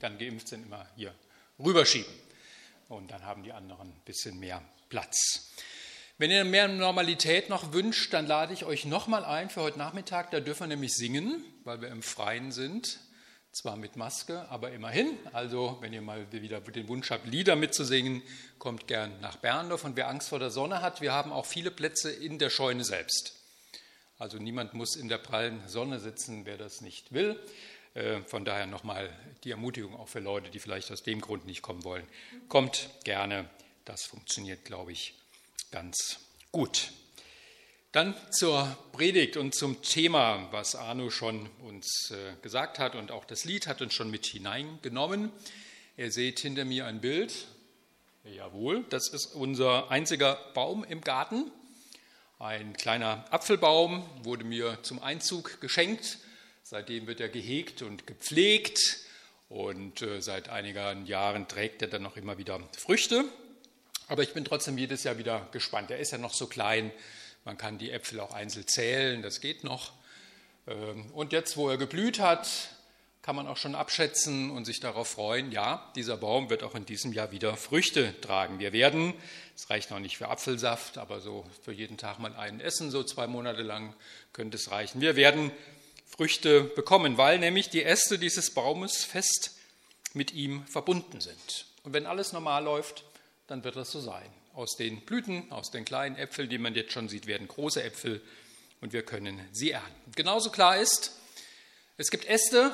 dann geimpft sind, immer hier rüberschieben. Und dann haben die anderen ein bisschen mehr Platz. Wenn ihr mehr Normalität noch wünscht, dann lade ich euch nochmal ein für heute Nachmittag. Da dürfen wir nämlich singen, weil wir im Freien sind. Zwar mit Maske, aber immerhin. Also wenn ihr mal wieder den Wunsch habt, Lieder mitzusingen, kommt gern nach Berndorf. Und wer Angst vor der Sonne hat, wir haben auch viele Plätze in der Scheune selbst. Also niemand muss in der prallen Sonne sitzen, wer das nicht will. Von daher nochmal die Ermutigung auch für Leute, die vielleicht aus dem Grund nicht kommen wollen. Kommt gerne, das funktioniert, glaube ich, ganz gut. Dann zur Predigt und zum Thema, was Arno schon uns gesagt hat, und auch das Lied hat uns schon mit hineingenommen. Ihr seht hinter mir ein Bild. Jawohl, das ist unser einziger Baum im Garten. Ein kleiner Apfelbaum wurde mir zum Einzug geschenkt. Seitdem wird er gehegt und gepflegt und seit einigen Jahren trägt er dann noch immer wieder Früchte. Aber ich bin trotzdem jedes Jahr wieder gespannt. Er ist ja noch so klein. Man kann die Äpfel auch einzeln zählen, das geht noch. Und jetzt, wo er geblüht hat, kann man auch schon abschätzen und sich darauf freuen, ja, dieser Baum wird auch in diesem Jahr wieder Früchte tragen. Wir werden, es reicht noch nicht für Apfelsaft, aber so für jeden Tag mal einen essen, so 2 Monate lang könnte es reichen. Wir werden Früchte bekommen, weil nämlich die Äste dieses Baumes fest mit ihm verbunden sind. Und wenn alles normal läuft, dann wird das so sein. Aus den Blüten, aus den kleinen Äpfeln, die man jetzt schon sieht, werden große Äpfel und wir können sie ernten. Genauso klar ist, es gibt Äste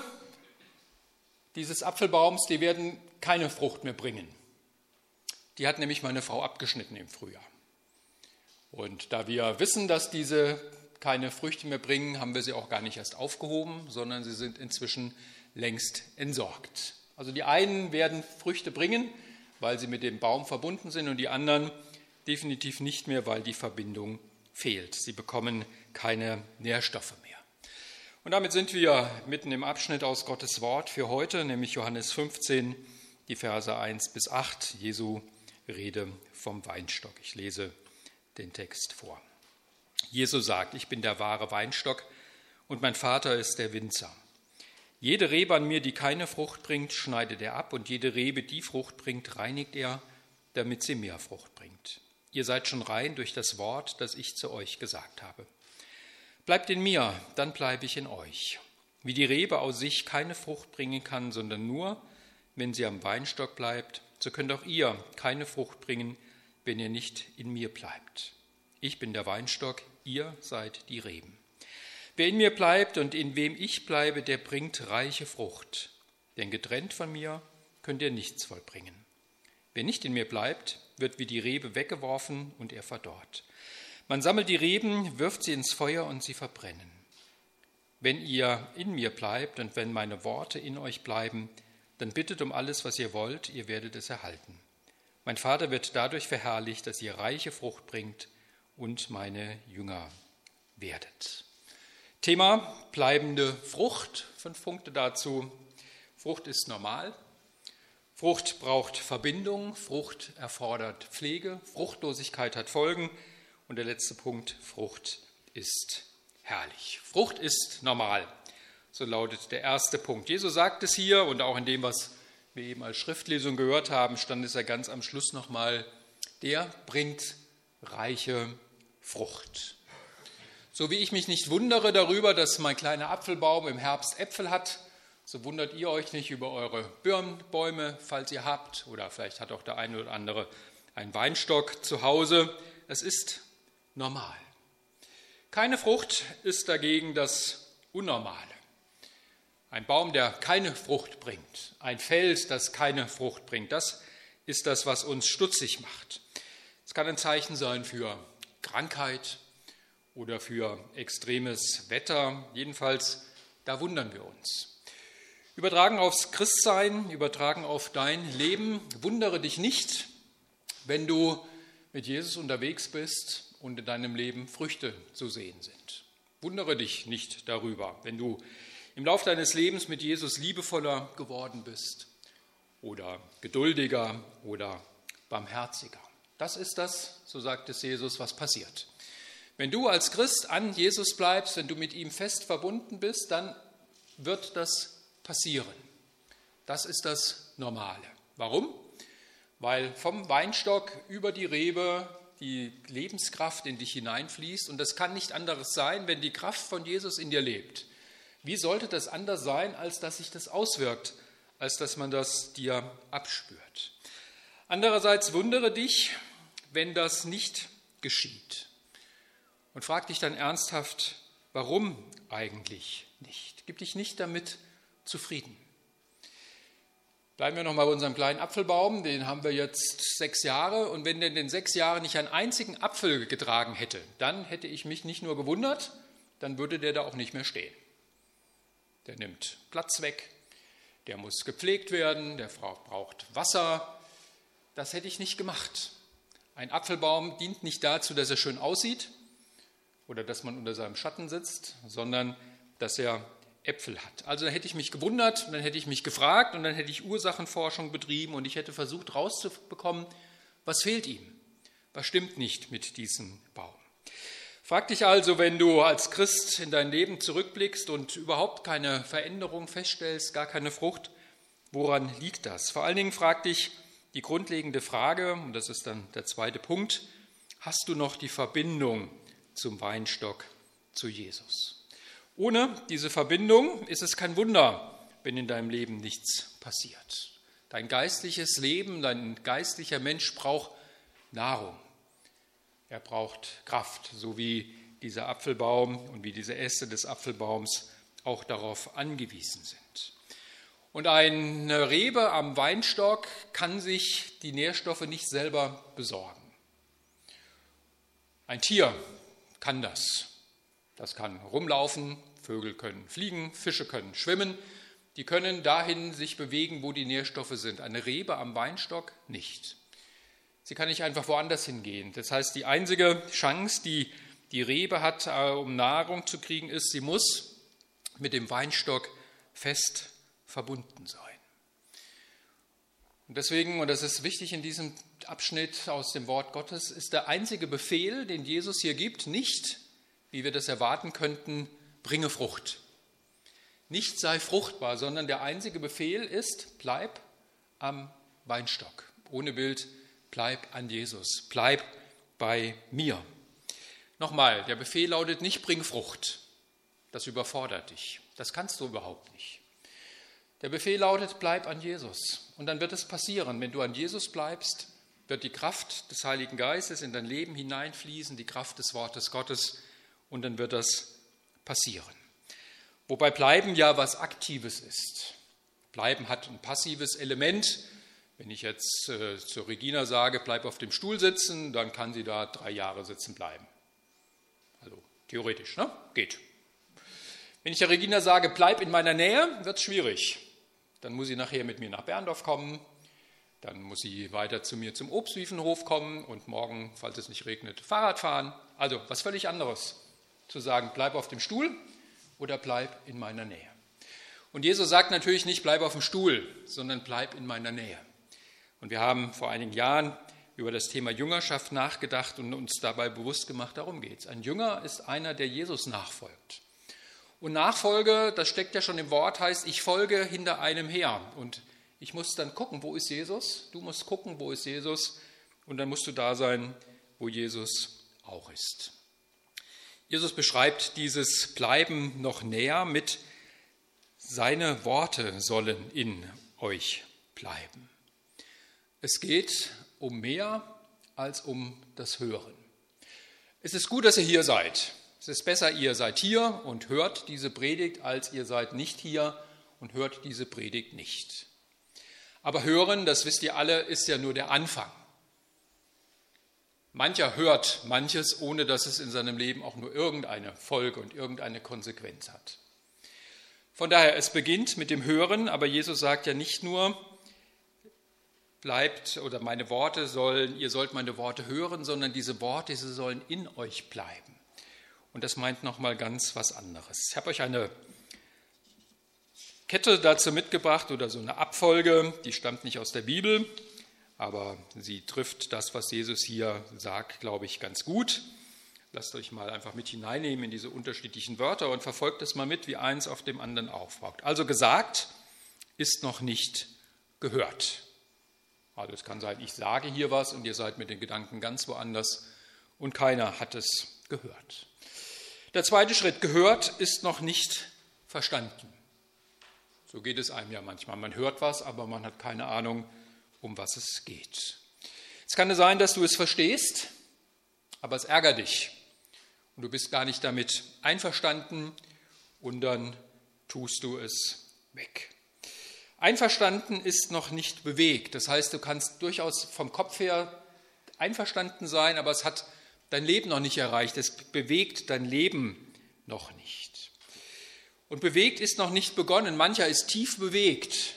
dieses Apfelbaums, die werden keine Frucht mehr bringen. Die hat nämlich meine Frau abgeschnitten im Frühjahr. Und da wir wissen, dass diese keine Früchte mehr bringen, haben wir sie auch gar nicht erst aufgehoben, sondern sie sind inzwischen längst entsorgt. Also die einen werden Früchte bringen, weil sie mit dem Baum verbunden sind und die anderen definitiv nicht mehr, weil die Verbindung fehlt. Sie bekommen keine Nährstoffe mehr. Und damit sind wir mitten im Abschnitt aus Gottes Wort für heute, nämlich Johannes 15, die Verse 1 bis 8, Jesu Rede vom Weinstock. Ich lese den Text vor. Jesus sagt, ich bin der wahre Weinstock und mein Vater ist der Winzer. Jede Rebe an mir, die keine Frucht bringt, schneidet er ab und jede Rebe, die Frucht bringt, reinigt er, damit sie mehr Frucht bringt. Ihr seid schon rein durch das Wort, das ich zu euch gesagt habe. Bleibt in mir, dann bleibe ich in euch. Wie die Rebe aus sich keine Frucht bringen kann, sondern nur, wenn sie am Weinstock bleibt, so könnt auch ihr keine Frucht bringen, wenn ihr nicht in mir bleibt. Ich bin der Weinstock, ihr seid die Reben. Wer in mir bleibt und in wem ich bleibe, der bringt reiche Frucht. Denn getrennt von mir könnt ihr nichts vollbringen. Wer nicht in mir bleibt, wird wie die Rebe weggeworfen und er verdorrt. Man sammelt die Reben, wirft sie ins Feuer und sie verbrennen. Wenn ihr in mir bleibt und wenn meine Worte in euch bleiben, dann bittet um alles, was ihr wollt, ihr werdet es erhalten. Mein Vater wird dadurch verherrlicht, dass ihr reiche Frucht bringt und meine Jünger werdet. Thema bleibende Frucht, 5 Punkte dazu. Frucht ist normal. Frucht braucht Verbindung. Frucht erfordert Pflege. Fruchtlosigkeit hat Folgen. Und der letzte Punkt, Frucht ist herrlich. Frucht ist normal. So lautet der erste Punkt. Jesus sagt es hier und auch in dem, was wir eben als Schriftlesung gehört haben, stand es ja ganz am Schluss nochmal, der bringt reiche Frucht. So wie ich mich nicht wundere darüber, dass mein kleiner Apfelbaum im Herbst Äpfel hat, so wundert ihr euch nicht über eure Birnbäume, falls ihr habt, oder vielleicht hat auch der eine oder andere einen Weinstock zu Hause. Es ist normal. Keine Frucht ist dagegen das Unnormale. Ein Baum, der keine Frucht bringt, ein Feld, das keine Frucht bringt, das ist das, was uns stutzig macht. Es kann ein Zeichen sein für Krankheit oder für extremes Wetter. Jedenfalls, da wundern wir uns. Übertragen aufs Christsein, übertragen auf dein Leben, wundere dich nicht, wenn du mit Jesus unterwegs bist und in deinem Leben Früchte zu sehen sind. Wundere dich nicht darüber, wenn du im Lauf deines Lebens mit Jesus liebevoller geworden bist oder geduldiger oder barmherziger. Das ist das, so sagt es Jesus, was passiert. Wenn du als Christ an Jesus bleibst, wenn du mit ihm fest verbunden bist, dann wird das passieren. Das ist das Normale. Warum? Weil vom Weinstock über die Rebe die Lebenskraft in dich hineinfließt und das kann nicht anderes sein, wenn die Kraft von Jesus in dir lebt. Wie sollte das anders sein, als dass sich das auswirkt, als dass man das dir abspürt? Andererseits wundere dich, wenn das nicht geschieht und frag dich dann ernsthaft, warum eigentlich nicht? Gib dich nicht damit zufrieden. Bleiben wir noch mal bei unserem kleinen Apfelbaum, den haben wir jetzt 6 Jahre und wenn der in den 6 Jahren nicht einen einzigen Apfel getragen hätte, dann hätte ich mich nicht nur gewundert, dann würde der da auch nicht mehr stehen. Der nimmt Platz weg, der muss gepflegt werden, der braucht Wasser. Das hätte ich nicht gemacht. Ein Apfelbaum dient nicht dazu, dass er schön aussieht oder dass man unter seinem Schatten sitzt, sondern dass er Äpfel hat. Also dann hätte ich mich gewundert, dann hätte ich mich gefragt und dann hätte ich Ursachenforschung betrieben und ich hätte versucht herauszubekommen, was fehlt ihm, was stimmt nicht mit diesem Baum. Frag dich also, wenn du als Christ in dein Leben zurückblickst und überhaupt keine Veränderung feststellst, gar keine Frucht, woran liegt das? Vor allen Dingen frag dich die grundlegende Frage, und das ist dann der zweite Punkt, hast du noch die Verbindung zum Weinstock, zu Jesus? Ohne diese Verbindung ist es kein Wunder, wenn in deinem Leben nichts passiert. Dein geistliches Leben, dein geistlicher Mensch braucht Nahrung. Er braucht Kraft, so wie dieser Apfelbaum und wie diese Äste des Apfelbaums auch darauf angewiesen sind. Und eine Rebe am Weinstock kann sich die Nährstoffe nicht selber besorgen. Ein Tier kann das. Das kann rumlaufen, Vögel können fliegen, Fische können schwimmen. Die können dahin sich bewegen, wo die Nährstoffe sind. Eine Rebe am Weinstock nicht. Sie kann nicht einfach woanders hingehen. Das heißt, die einzige Chance, die die Rebe hat, um Nahrung zu kriegen, ist, sie muss mit dem Weinstock fest verbunden sein. Und deswegen, und das ist wichtig in diesem Abschnitt aus dem Wort Gottes, ist der einzige Befehl, den Jesus hier gibt, nicht, wie wir das erwarten könnten, bringe Frucht. Nicht sei fruchtbar, sondern der einzige Befehl ist, bleib am Weinstock. Ohne Bild, bleib an Jesus, bleib bei mir. Nochmal, der Befehl lautet nicht, bring Frucht. Das überfordert dich. Das kannst du überhaupt nicht. Der Befehl lautet, bleib an Jesus. Und dann wird es passieren. Wenn du an Jesus bleibst, wird die Kraft des Heiligen Geistes in dein Leben hineinfließen, die Kraft des Wortes Gottes, und dann wird das passieren. Wobei Bleiben ja was Aktives ist. Bleiben hat ein passives Element. Wenn ich jetzt zur Regina sage, bleib auf dem Stuhl sitzen, dann kann sie da 3 Jahre sitzen bleiben. Also theoretisch, ne? Geht. Wenn ich der Regina sage, bleib in meiner Nähe, wird es schwierig. Dann muss sie nachher mit mir nach Berndorf kommen, dann muss sie weiter zu mir zum Obstwiefenhof kommen und morgen, falls es nicht regnet, Fahrrad fahren. Also was völlig anderes, zu sagen, bleib auf dem Stuhl oder bleib in meiner Nähe. Und Jesus sagt natürlich nicht, bleib auf dem Stuhl, sondern bleib in meiner Nähe. Und wir haben vor einigen Jahren über das Thema Jüngerschaft nachgedacht und uns dabei bewusst gemacht, darum geht es. Ein Jünger ist einer, der Jesus nachfolgt. Und Nachfolge, das steckt ja schon im Wort, heißt, ich folge hinter einem her. Und ich muss dann gucken, wo ist Jesus? Du musst gucken, wo ist Jesus? Und dann musst du da sein, wo Jesus auch ist. Jesus beschreibt dieses Bleiben noch näher mit, seine Worte sollen in euch bleiben. Es geht um mehr als um das Hören. Es ist gut, dass ihr hier seid. Es ist besser, ihr seid hier und hört diese Predigt, als ihr seid nicht hier und hört diese Predigt nicht. Aber hören, das wisst ihr alle, ist ja nur der Anfang. Mancher hört manches, ohne dass es in seinem Leben auch nur irgendeine Folge und irgendeine Konsequenz hat. Von daher, es beginnt mit dem Hören, aber Jesus sagt ja nicht nur, bleibt oder ihr sollt meine Worte hören, sondern diese Worte, sie sollen in euch bleiben. Und das meint nochmal ganz was anderes. Ich habe euch eine Kette dazu mitgebracht oder so eine Abfolge, die stammt nicht aus der Bibel, aber sie trifft das, was Jesus hier sagt, glaube ich, ganz gut. Lasst euch mal einfach mit hineinnehmen in diese unterschiedlichen Wörter und verfolgt es mal mit, wie eins auf dem anderen aufbaut. Also gesagt ist noch nicht gehört. Also es kann sein, ich sage hier was und ihr seid mit den Gedanken ganz woanders und keiner hat es gehört. Der zweite Schritt, gehört ist noch nicht verstanden. So geht es einem ja manchmal. Man hört was, aber man hat keine Ahnung, um was es geht. Es kann sein, dass du es verstehst, aber es ärgert dich und du bist gar nicht damit einverstanden und dann tust du es weg. Einverstanden ist noch nicht bewegt. Das heißt, du kannst durchaus vom Kopf her einverstanden sein, aber es hat dein Leben noch nicht erreicht. Es bewegt dein Leben noch nicht. Und bewegt ist noch nicht begonnen. Mancher ist tief bewegt,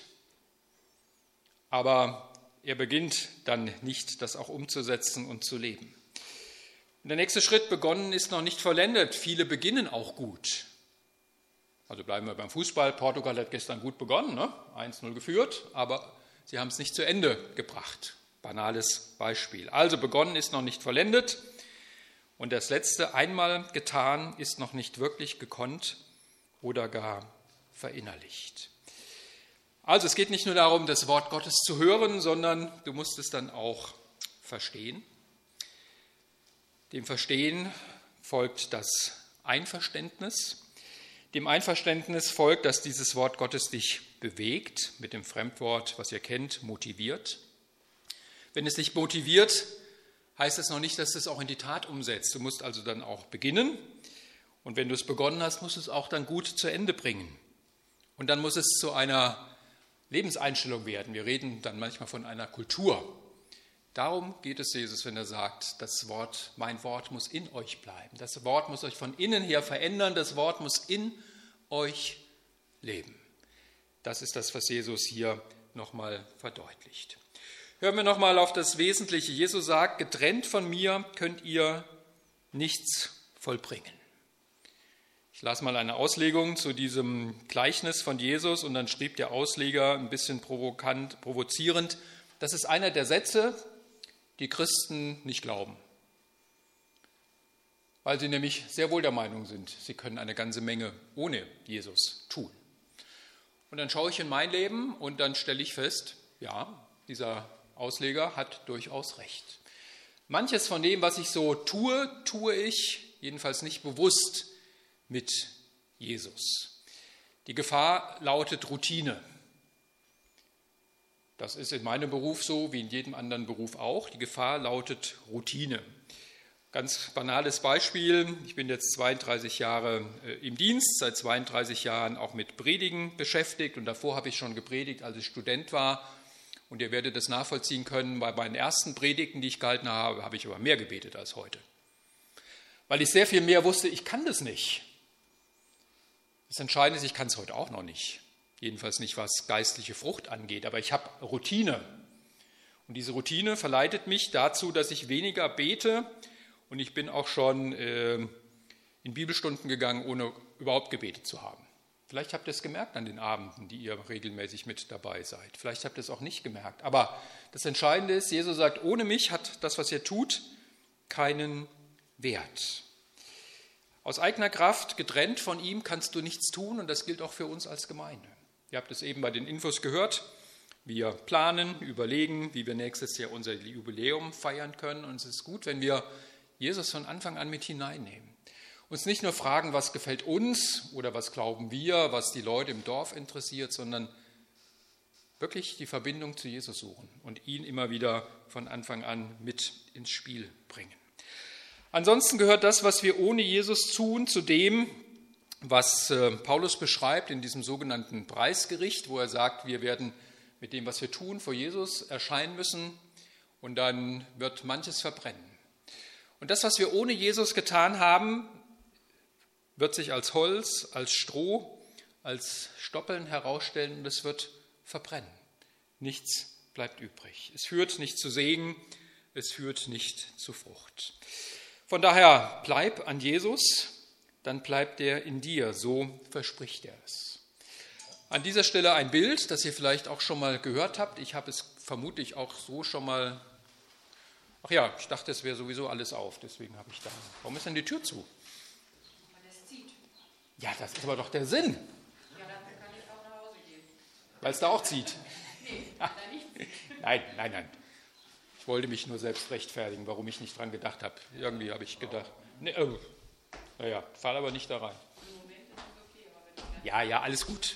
aber er beginnt dann nicht, das auch umzusetzen und zu leben. Und der nächste Schritt, begonnen ist noch nicht vollendet. Viele beginnen auch gut. Also bleiben wir beim Fußball. Portugal hat gestern gut begonnen, 1-0 geführt, aber sie haben es nicht zu Ende gebracht. Banales Beispiel. Also begonnen ist noch nicht vollendet und das letzte, einmal getan, ist noch nicht wirklich gekonnt oder gar verinnerlicht. Also es geht nicht nur darum, das Wort Gottes zu hören, sondern du musst es dann auch verstehen. Dem Verstehen folgt das Einverständnis. Dem Einverständnis folgt, dass dieses Wort Gottes dich bewegt, mit dem Fremdwort, was ihr kennt, motiviert. Wenn es dich motiviert, heißt es noch nicht, dass du es auch in die Tat umsetzt. Du musst also dann auch beginnen. Und wenn du es begonnen hast, musst du es auch dann gut zu Ende bringen. Und dann muss es zu einer Lebenseinstellung werden. Wir reden dann manchmal von einer Kultur. Darum geht es Jesus, wenn er sagt, das Wort, mein Wort muss in euch bleiben. Das Wort muss euch von innen her verändern. Das Wort muss in euch leben. Das ist das, was Jesus hier nochmal verdeutlicht. Hören wir nochmal auf das Wesentliche. Jesus sagt, getrennt von mir könnt ihr nichts vollbringen. Ich las mal eine Auslegung zu diesem Gleichnis von Jesus und dann schrieb der Ausleger ein bisschen provozierend, das ist einer der Sätze, die Christen nicht glauben, weil sie nämlich sehr wohl der Meinung sind, sie können eine ganze Menge ohne Jesus tun. Und dann schaue ich in mein Leben und dann stelle ich fest, ja, dieser Ausleger hat durchaus recht. Manches von dem, was ich so tue, tue ich jedenfalls nicht bewusst mit Jesus. Die Gefahr lautet Routine. Das ist in meinem Beruf so, wie in jedem anderen Beruf auch. Die Gefahr lautet Routine. Ganz banales Beispiel. Ich bin jetzt 32 Jahre im Dienst, seit 32 Jahren auch mit Predigen beschäftigt. Und davor habe ich schon gepredigt, als ich Student war. Und ihr werdet das nachvollziehen können, bei meinen ersten Predigten, die ich gehalten habe, habe ich aber mehr gebetet als heute. Weil ich sehr viel mehr wusste, ich kann das nicht. Das Entscheidende ist, ich kann es heute auch noch nicht. Jedenfalls nicht, was geistliche Frucht angeht, aber ich habe Routine. Und diese Routine verleitet mich dazu, dass ich weniger bete und ich bin auch schon in Bibelstunden gegangen, ohne überhaupt gebetet zu haben. Vielleicht habt ihr es gemerkt an den Abenden, die ihr regelmäßig mit dabei seid. Vielleicht habt ihr es auch nicht gemerkt. Aber das Entscheidende ist, Jesus sagt, ohne mich hat das, was ihr tut, keinen Wert. Aus eigener Kraft, getrennt von ihm, kannst du nichts tun und das gilt auch für uns als Gemeinde. Ihr habt es eben bei den Infos gehört. Wir planen, überlegen, wie wir nächstes Jahr unser Jubiläum feiern können. Und es ist gut, wenn wir Jesus von Anfang an mit hineinnehmen. Uns nicht nur fragen, was gefällt uns oder was glauben wir, was die Leute im Dorf interessiert, sondern wirklich die Verbindung zu Jesus suchen und ihn immer wieder von Anfang an mit ins Spiel bringen. Ansonsten gehört das, was wir ohne Jesus tun, zu dem, was Paulus beschreibt in diesem sogenannten Preisgericht, wo er sagt, wir werden mit dem, was wir tun, vor Jesus erscheinen müssen und dann wird manches verbrennen. Und das, was wir ohne Jesus getan haben, wird sich als Holz, als Stroh, als Stoppeln herausstellen und es wird verbrennen. Nichts bleibt übrig. Es führt nicht zu Segen, es führt nicht zu Frucht. Von daher bleib an Jesus, dann bleibt er in dir, so verspricht er es. An dieser Stelle ein Bild, das ihr vielleicht auch schon mal gehört habt. Ich habe es vermutlich auch so schon mal, ach ja, ich dachte, es wäre sowieso alles auf, deswegen habe ich da. Warum ist denn die Tür zu? Weil es zieht. Ja, das ist aber doch der Sinn. Ja, dann kann ich auch nach Hause gehen. Weil es da auch zieht. Nein. Ich wollte mich nur selbst rechtfertigen, warum ich nicht dran gedacht habe. Irgendwie habe ich gedacht, fall aber nicht da rein. Ja, alles gut.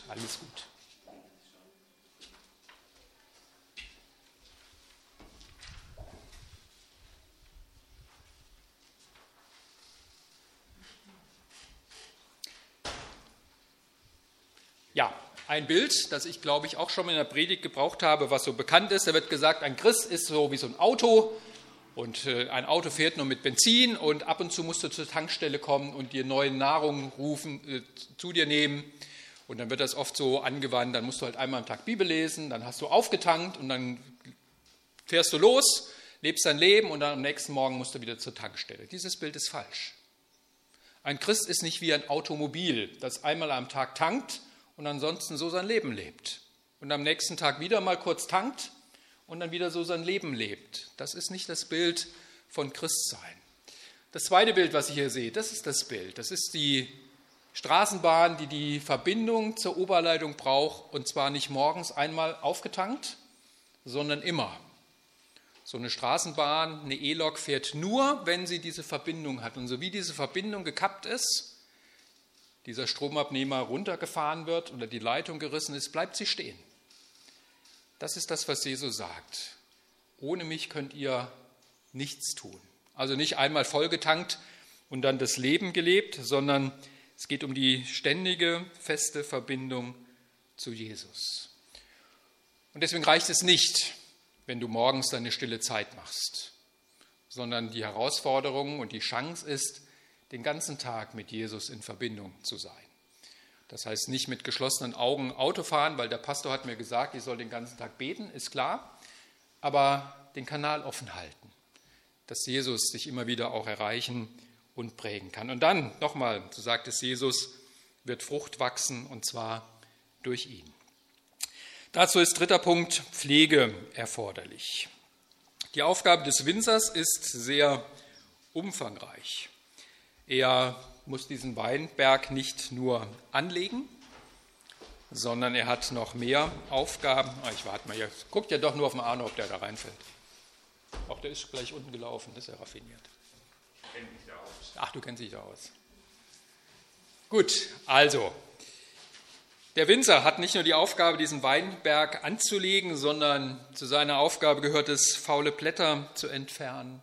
Ja, ein Bild, das ich, glaube ich, auch schon mal in der Predigt gebraucht habe, was so bekannt ist. Da wird gesagt, ein Christ ist so wie so ein Auto und ein Auto fährt nur mit Benzin und ab und zu musst du zur Tankstelle kommen und dir neue Nahrung zu dir nehmen. Und dann wird das oft so angewandt, dann musst du halt einmal am Tag Bibel lesen, dann hast du aufgetankt und dann fährst du los, lebst dein Leben und dann am nächsten Morgen musst du wieder zur Tankstelle. Dieses Bild ist falsch. Ein Christ ist nicht wie ein Automobil, das einmal am Tag tankt und ansonsten so sein Leben lebt. Und am nächsten Tag wieder mal kurz tankt und dann wieder so sein Leben lebt. Das ist nicht das Bild von Christsein. Das zweite Bild, was ich hier sehe, das ist das Bild. Das ist die Straßenbahn, die die Verbindung zur Oberleitung braucht. Und zwar nicht morgens einmal aufgetankt, sondern immer. So eine Straßenbahn, eine E-Lok fährt nur, wenn sie diese Verbindung hat. Und so wie diese Verbindung gekappt ist, dieser Stromabnehmer runtergefahren wird oder die Leitung gerissen ist, bleibt sie stehen. Das ist das, was Jesus sagt. Ohne mich könnt ihr nichts tun. Also nicht einmal vollgetankt und dann das Leben gelebt, sondern es geht um die ständige, feste Verbindung zu Jesus. Und deswegen reicht es nicht, wenn du morgens deine stille Zeit machst, sondern die Herausforderung und die Chance ist, den ganzen Tag mit Jesus in Verbindung zu sein. Das heißt nicht mit geschlossenen Augen Auto fahren, weil der Pastor hat mir gesagt, ich soll den ganzen Tag beten, ist klar, aber den Kanal offen halten, dass Jesus sich immer wieder auch erreichen und prägen kann. Und dann, nochmal, so sagt es Jesus, wird Frucht wachsen und zwar durch ihn. Dazu ist dritter Punkt Pflege erforderlich. Die Aufgabe des Winzers ist sehr umfangreich. Er muss diesen Weinberg nicht nur anlegen, sondern er hat noch mehr Aufgaben. Ich warte mal, ihr guckt ja doch nur auf den Arno, ob der da reinfällt. Auch der ist gleich unten gelaufen, das ist ja raffiniert. Ach, du kennst dich da aus. Gut, also, der Winzer hat nicht nur die Aufgabe, diesen Weinberg anzulegen, sondern zu seiner Aufgabe gehört es, faule Blätter zu entfernen.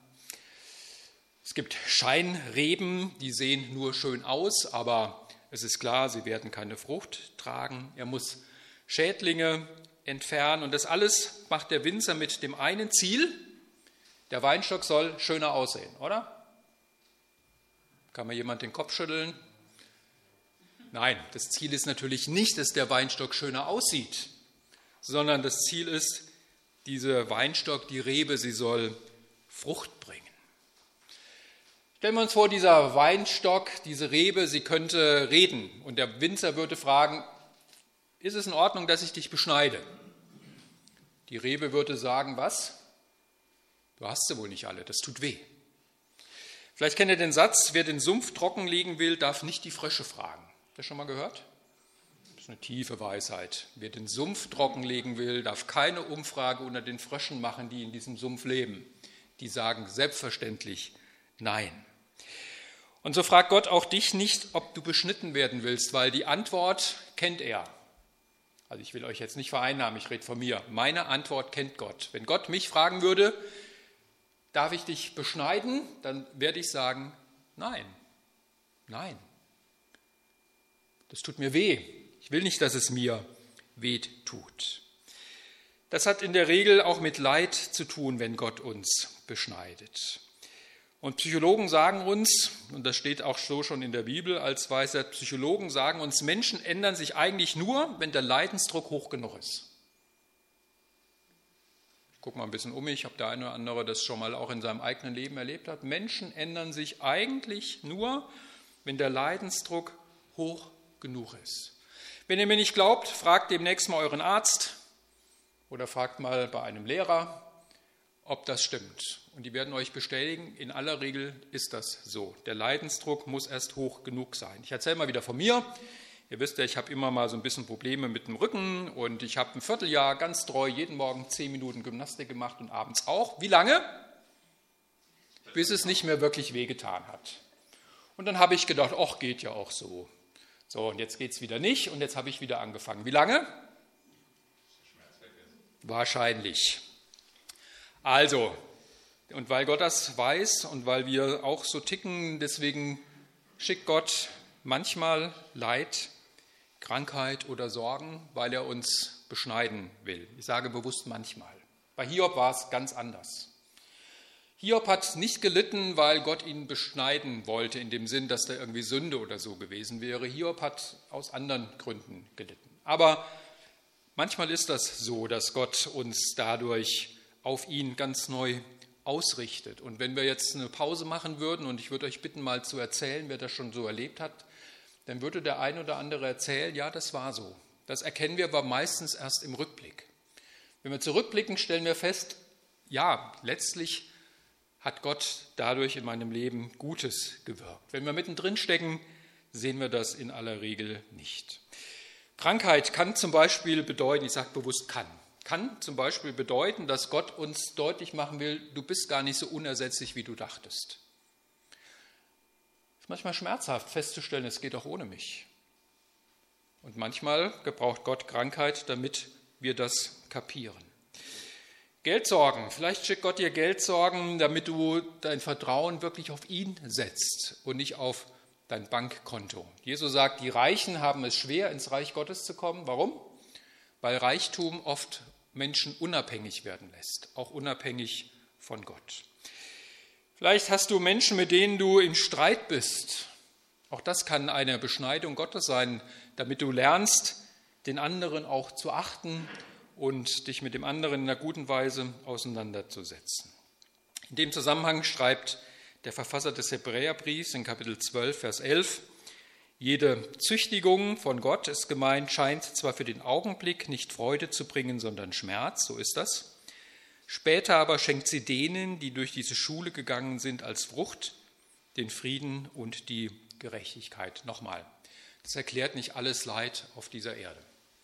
Es gibt Scheinreben, die sehen nur schön aus, aber es ist klar, sie werden keine Frucht tragen. Er muss Schädlinge entfernen und das alles macht der Winzer mit dem einen Ziel, der Weinstock soll schöner aussehen, oder? Kann mal jemand den Kopf schütteln? Nein, das Ziel ist natürlich nicht, dass der Weinstock schöner aussieht, sondern das Ziel ist, dieser Weinstock, die Rebe, sie soll Frucht bringen. Stellen wir uns vor, dieser Weinstock, diese Rebe, sie könnte reden und der Winzer würde fragen, ist es in Ordnung, dass ich dich beschneide? Die Rebe würde sagen, was? Du hast sie wohl nicht alle, das tut weh. Vielleicht kennt ihr den Satz, wer den Sumpf trocken legen will, darf nicht die Frösche fragen. Habt ihr das schon mal gehört? Das ist eine tiefe Weisheit. Wer den Sumpf trockenlegen will, darf keine Umfrage unter den Fröschen machen, die in diesem Sumpf leben. Die sagen selbstverständlich nein. Und so fragt Gott auch dich nicht, ob du beschnitten werden willst, weil die Antwort kennt er. Also ich will euch jetzt nicht vereinnahmen, ich rede von mir. Meine Antwort kennt Gott. Wenn Gott mich fragen würde, darf ich dich beschneiden, dann werde ich sagen, nein, nein. Das tut mir weh. Ich will nicht, dass es mir weh tut. Das hat in der Regel auch mit Leid zu tun, wenn Gott uns beschneidet. Und Psychologen sagen uns, und das steht auch so schon in der Bibel als Weisheit, Psychologen sagen uns, Menschen ändern sich eigentlich nur, wenn der Leidensdruck hoch genug ist. Ich gucke mal ein bisschen um mich, ob der eine oder andere das schon mal auch in seinem eigenen Leben erlebt hat. Menschen ändern sich eigentlich nur, wenn der Leidensdruck hoch genug ist. Wenn ihr mir nicht glaubt, fragt demnächst mal euren Arzt oder fragt mal bei einem Lehrer, ob das stimmt. Und die werden euch bestätigen, in aller Regel ist das so. Der Leidensdruck muss erst hoch genug sein. Ich erzähle mal wieder von mir. Ihr wisst ja, ich habe immer mal so ein bisschen Probleme mit dem Rücken und ich habe ein Vierteljahr ganz treu jeden Morgen 10 Minuten Gymnastik gemacht und abends auch. Wie lange? Bis es nicht mehr wirklich wehgetan hat. Und dann habe ich gedacht, ach, geht ja auch so. So, und jetzt geht es wieder nicht und jetzt habe ich wieder angefangen. Wie lange? Wahrscheinlich. Also, und weil Gott das weiß und weil wir auch so ticken, deswegen schickt Gott manchmal Leid, Krankheit oder Sorgen, weil er uns beschneiden will. Ich sage bewusst manchmal. Bei Hiob war es ganz anders. Hiob hat nicht gelitten, weil Gott ihn beschneiden wollte, in dem Sinn, dass da irgendwie Sünde oder so gewesen wäre. Hiob hat aus anderen Gründen gelitten. Aber manchmal ist das so, dass Gott uns dadurch auf ihn ganz neu ausrichtet. Und wenn wir jetzt eine Pause machen würden, und ich würde euch bitten, mal zu erzählen, wer das schon so erlebt hat, dann würde der ein oder andere erzählen, ja, das war so. Das erkennen wir aber meistens erst im Rückblick. Wenn wir zurückblicken, stellen wir fest, ja, letztlich hat Gott dadurch in meinem Leben Gutes gewirkt. Wenn wir mittendrin stecken, sehen wir das in aller Regel nicht. Krankheit kann zum Beispiel bedeuten, ich sage bewusst kann zum Beispiel bedeuten, dass Gott uns deutlich machen will, du bist gar nicht so unersetzlich, wie du dachtest. Es ist manchmal schmerzhaft festzustellen, es geht auch ohne mich. Und manchmal gebraucht Gott Krankheit, damit wir das kapieren. Geldsorgen, vielleicht schickt Gott dir Geldsorgen, damit du dein Vertrauen wirklich auf ihn setzt und nicht auf dein Bankkonto. Jesus sagt, die Reichen haben es schwer, ins Reich Gottes zu kommen. Warum? Weil Reichtum oft Menschen unabhängig werden lässt, auch unabhängig von Gott. Vielleicht hast du Menschen, mit denen du im Streit bist. Auch das kann eine Beschneidung Gottes sein, damit du lernst, den anderen auch zu achten und dich mit dem anderen in einer guten Weise auseinanderzusetzen. In dem Zusammenhang schreibt der Verfasser des Hebräerbriefs in Kapitel 12, Vers 11, jede Züchtigung von Gott ist gemeint, scheint zwar für den Augenblick nicht Freude zu bringen, sondern Schmerz, so ist das. Später aber schenkt sie denen, die durch diese Schule gegangen sind, als Frucht den Frieden und die Gerechtigkeit. Nochmal, das erklärt nicht alles Leid auf dieser Erde.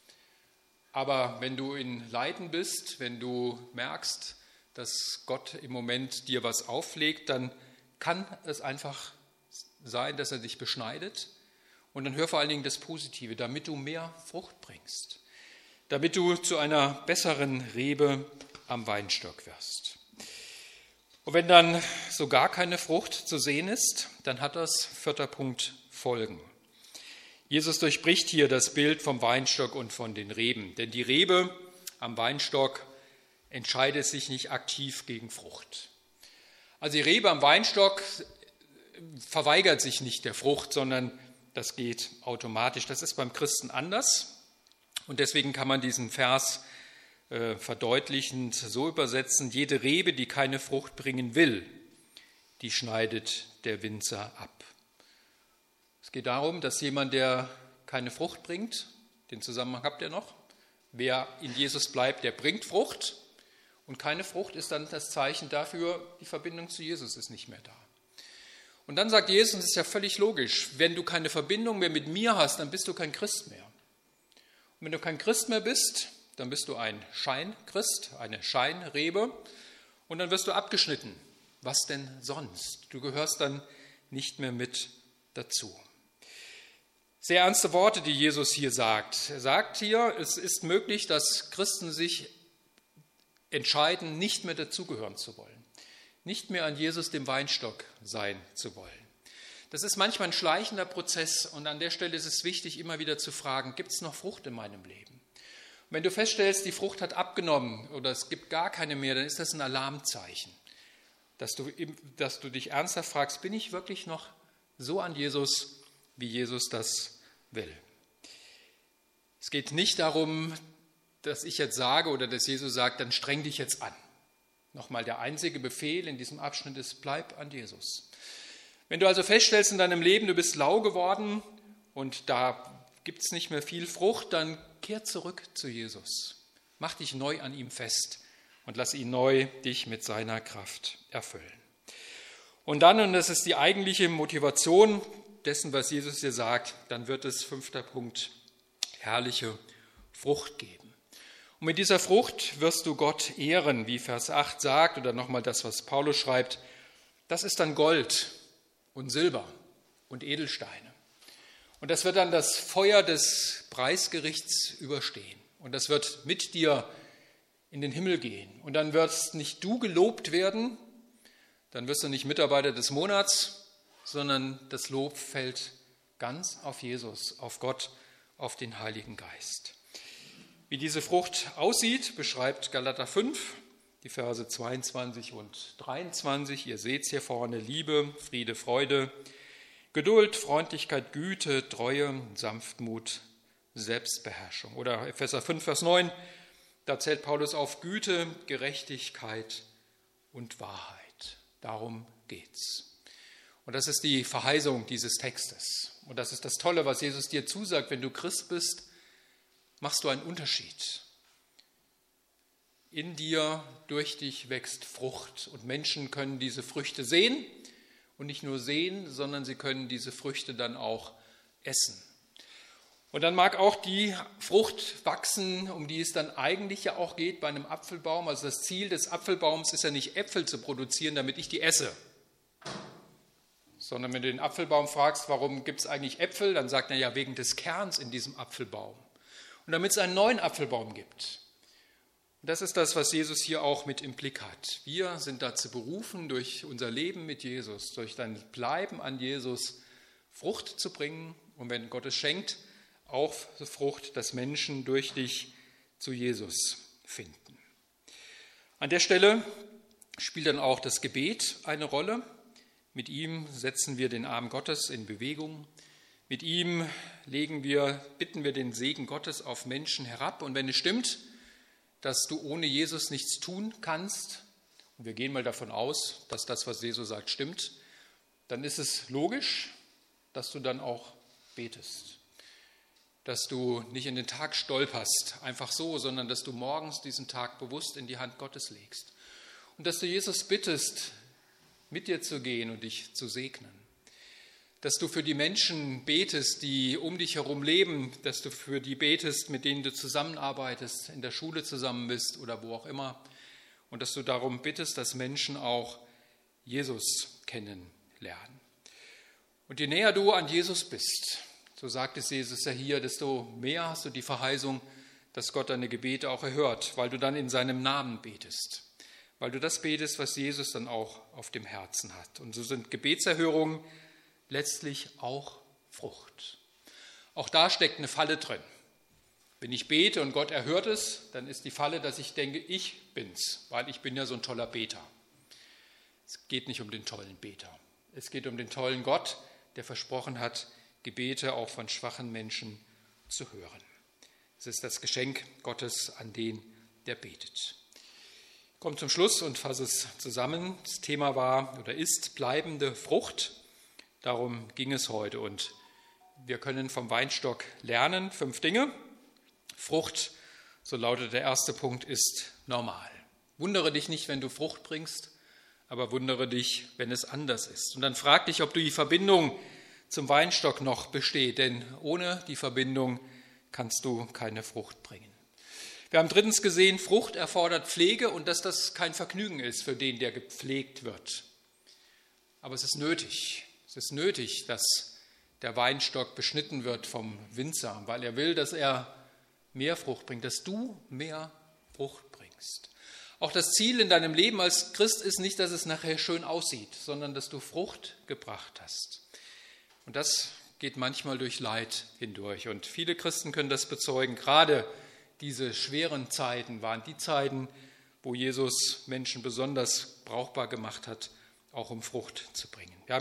Aber wenn du in Leiden bist, wenn du merkst, dass Gott im Moment dir was auflegt, dann kann es einfach sein, dass er dich beschneidet. Und dann hör vor allen Dingen das Positive, damit du mehr Frucht bringst, damit du zu einer besseren Rebe am Weinstock wirst. Und wenn dann so gar keine Frucht zu sehen ist, dann hat das, 4. Punkt, Folgen. Jesus durchbricht hier das Bild vom Weinstock und von den Reben, denn die Rebe am Weinstock entscheidet sich nicht aktiv gegen Frucht. Also die Rebe am Weinstock verweigert sich nicht der Frucht, sondern das geht automatisch. Das ist beim Christen anders und deswegen kann man diesen Vers verdeutlichend so übersetzen, jede Rebe, die keine Frucht bringen will, die schneidet der Winzer ab. Es geht darum, dass jemand, der keine Frucht bringt, den Zusammenhang habt ihr noch, wer in Jesus bleibt, der bringt Frucht und keine Frucht ist dann das Zeichen dafür, die Verbindung zu Jesus ist nicht mehr da. Und dann sagt Jesus, und das ist ja völlig logisch, wenn du keine Verbindung mehr mit mir hast, dann bist du kein Christ mehr. Und wenn du kein Christ mehr bist, dann bist du ein Scheinchrist, eine Scheinrebe und dann wirst du abgeschnitten. Was denn sonst? Du gehörst dann nicht mehr mit dazu. Sehr ernste Worte, die Jesus hier sagt. Er sagt hier, es ist möglich, dass Christen sich entscheiden, nicht mehr dazugehören zu wollen, nicht mehr an Jesus, dem Weinstock, sein zu wollen. Das ist manchmal ein schleichender Prozess und an der Stelle ist es wichtig, immer wieder zu fragen, gibt es noch Frucht in meinem Leben? Und wenn du feststellst, die Frucht hat abgenommen oder es gibt gar keine mehr, dann ist das ein Alarmzeichen, dass du dich ernsthaft fragst, bin ich wirklich noch so an Jesus, wie Jesus das will. Es geht nicht darum, dass ich jetzt sage oder dass Jesus sagt, dann streng dich jetzt an. Nochmal, der einzige Befehl in diesem Abschnitt ist, bleib an Jesus. Wenn du also feststellst in deinem Leben, du bist lau geworden und da gibt es nicht mehr viel Frucht, dann kehr zurück zu Jesus. Mach dich neu an ihm fest und lass ihn neu dich mit seiner Kraft erfüllen. Und dann, und das ist die eigentliche Motivation, dessen, was Jesus dir sagt, dann wird es, 5. Punkt, herrliche Frucht geben. Und mit dieser Frucht wirst du Gott ehren, wie Vers 8 sagt, oder nochmal das, was Paulus schreibt. Das ist dann Gold und Silber und Edelsteine. Und das wird dann das Feuer des Preisgerichts überstehen. Und das wird mit dir in den Himmel gehen. Und dann wirst nicht du gelobt werden, dann wirst du nicht Mitarbeiter des Monats, sondern das Lob fällt ganz auf Jesus, auf Gott, auf den Heiligen Geist. Wie diese Frucht aussieht, beschreibt Galater 5, die Verse 22 und 23. Ihr seht es hier vorne: Liebe, Friede, Freude, Geduld, Freundlichkeit, Güte, Treue, Sanftmut, Selbstbeherrschung. Oder Epheser 5, Vers 9, da zählt Paulus auf Güte, Gerechtigkeit und Wahrheit. Darum geht's. Und das ist die Verheißung dieses Textes. Und das ist das Tolle, was Jesus dir zusagt. Wenn du Christ bist, machst du einen Unterschied. In dir, durch dich wächst Frucht. Und Menschen können diese Früchte sehen. Und nicht nur sehen, sondern sie können diese Früchte dann auch essen. Und dann mag auch die Frucht wachsen, um die es dann eigentlich ja auch geht bei einem Apfelbaum. Also das Ziel des Apfelbaums ist ja nicht, Äpfel zu produzieren, damit ich die esse. Sondern wenn du den Apfelbaum fragst, warum gibt es eigentlich Äpfel, dann sagt er ja wegen des Kerns in diesem Apfelbaum. Und damit es einen neuen Apfelbaum gibt. Und das ist das, was Jesus hier auch mit im Blick hat. Wir sind dazu berufen, durch unser Leben mit Jesus, durch dein Bleiben an Jesus, Frucht zu bringen. Und wenn Gott es schenkt, auch Frucht, dass Menschen durch dich zu Jesus finden. An der Stelle spielt dann auch das Gebet eine Rolle. Mit ihm setzen wir den Arm Gottes in Bewegung. Mit ihm bitten wir den Segen Gottes auf Menschen herab. Und wenn es stimmt, dass du ohne Jesus nichts tun kannst, und wir gehen mal davon aus, dass das, was Jesus sagt, stimmt, dann ist es logisch, dass du dann auch betest. Dass du nicht in den Tag stolperst, einfach so, sondern dass du morgens diesen Tag bewusst in die Hand Gottes legst. Und dass du Jesus bittest, mit dir zu gehen und dich zu segnen. Dass du für die Menschen betest, die um dich herum leben, dass du für die betest, mit denen du zusammenarbeitest, in der Schule zusammen bist oder wo auch immer. Und dass du darum bittest, dass Menschen auch Jesus kennenlernen. Und je näher du an Jesus bist, so sagt es Jesus ja hier, desto mehr hast du die Verheißung, dass Gott deine Gebete auch erhört, weil du dann in seinem Namen betest. Weil du das betest, was Jesus dann auch auf dem Herzen hat. Und so sind Gebetserhörungen letztlich auch Frucht. Auch da steckt eine Falle drin. Wenn ich bete und Gott erhört es, dann ist die Falle, dass ich denke, ich bin's, weil ich bin ja so ein toller Beter. Es geht nicht um den tollen Beter. Es geht um den tollen Gott, der versprochen hat, Gebete auch von schwachen Menschen zu hören. Es ist das Geschenk Gottes an den, der betet. Ich komme zum Schluss und fasse es zusammen. Das Thema war oder ist bleibende Frucht. Darum ging es heute. Und wir können vom Weinstock lernen 5 Dinge. Frucht, so lautet der erste Punkt, ist normal. Wundere dich nicht, wenn du Frucht bringst, aber wundere dich, wenn es anders ist. Und dann frag dich, ob du die Verbindung zum Weinstock noch besteht, denn ohne die Verbindung kannst du keine Frucht bringen. Wir haben drittens gesehen, Frucht erfordert Pflege und dass das kein Vergnügen ist für den, der gepflegt wird. Aber es ist nötig. Es ist nötig, dass der Weinstock beschnitten wird vom Winzer, weil er will, dass er mehr Frucht bringt, dass du mehr Frucht bringst. Auch das Ziel in deinem Leben als Christ ist nicht, dass es nachher schön aussieht, sondern dass du Frucht gebracht hast. Und das geht manchmal durch Leid hindurch. Und viele Christen können das bezeugen. Gerade diese schweren Zeiten waren die Zeiten, wo Jesus Menschen besonders brauchbar gemacht hat, auch um Frucht zu bringen.